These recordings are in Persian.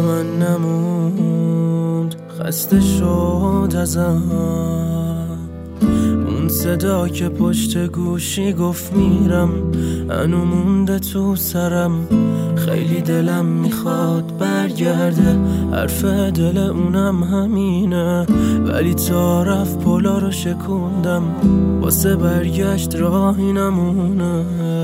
من نموند، خسته شد ازم اون صدا که پشت گوشی گفت میرم، هنو مونده تو سرم. خیلی دلم میخواد برگرده، حرف دل اونم همینه، ولی تا رفت پلا رو شکوندم، واسه برگشت راهی نمونه.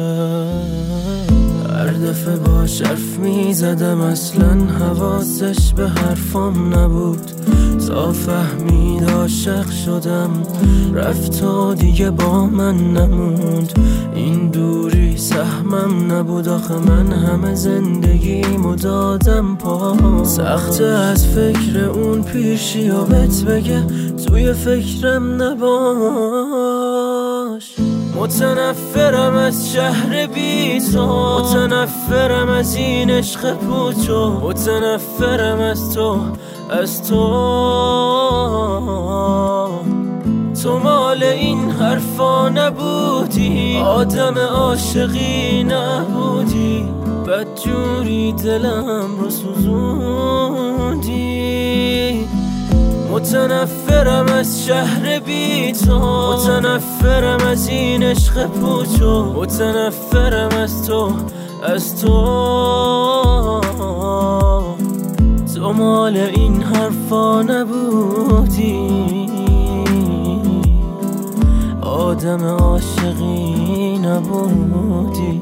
هر دفعه باش حرف میزدم اصلا حواسش به حرفام نبود، تا فهمید عاشق شدم رفت و دیگه با من نموند. این دوری سهمم نبود آخه، من همه زندگیمو دادم پا. سخته از فکر اون پیشی و بهت بگه توی فکرم نباش. متنفرم از شهر بی تو، متنفرم از این عشق پوچو، متنفرم از تو، از تو. تو مال این حرفا نبودی، آدم عاشقی نبودی، بدجوری دلم رو سوزوندی. متنفرم از شهر بی تو، متنفرم از این عشق پوچو، متنفرم از تو، از تو. تو مال این حرفا نبودی، آدم عاشقی نبودی.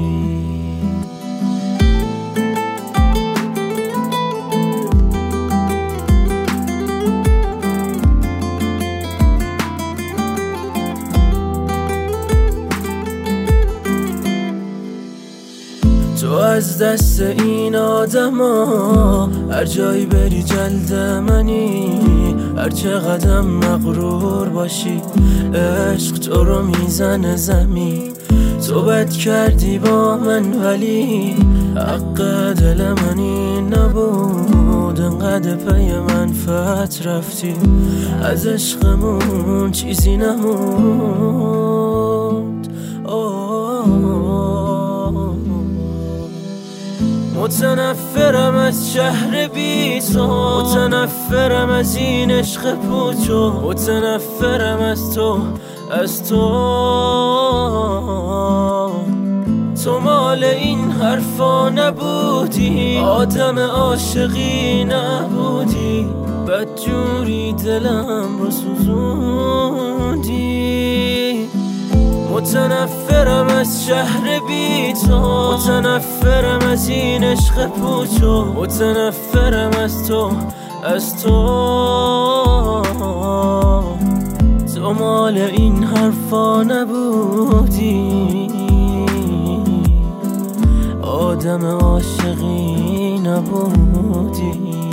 تو از دست این آدما هر جایی بری جلد منی، هر چقدر مغرور باشی عشق تو رو میزنه زمین. تو بد کردی با من ولی حق دل من این نبود، انقدر پی منفعت رفتی از عشقمون چیزی نموند. متنفرم از شهر بی تو، متنفرم از این عشق پوچو، متنفرم از تو، از تو. تو مال این حرفا نبودی، آدم عاشقی نبودی، بدجوری دلم رو سوزوندی. متنفرم از شهر بی تو، متنفرم از این عشق پوچو، متنفرم از تو، از تو. تو مال این حرفا نبودی، آدم عاشقی نبودی.